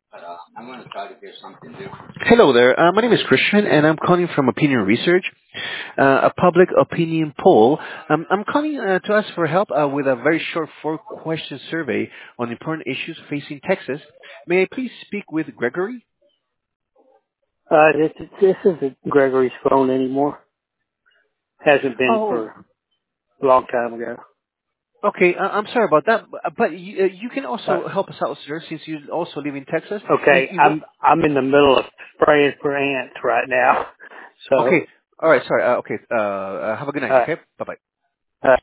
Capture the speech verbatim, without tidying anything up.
Hello there. Uh, my name is Christian, and I'm calling from Opinion Research, uh, a public opinion poll. Um, I'm calling uh, to ask for help uh, with a very short four-question survey on important issues facing Texas. May I please speak with Gregory? Uh, this, this isn't Gregory's phone anymore. Hasn't been Oh, for a long time ago. okay. Uh, I'm sorry about that, but but you, uh, you can Uh, also help us out, sir, since you also live in Texas. You, okay, you I'm I'm in the middle of spraying for ants right now. So, okay? All right. Sorry. Uh, okay. Uh, uh, have a good night. uh, Okay. Bye bye.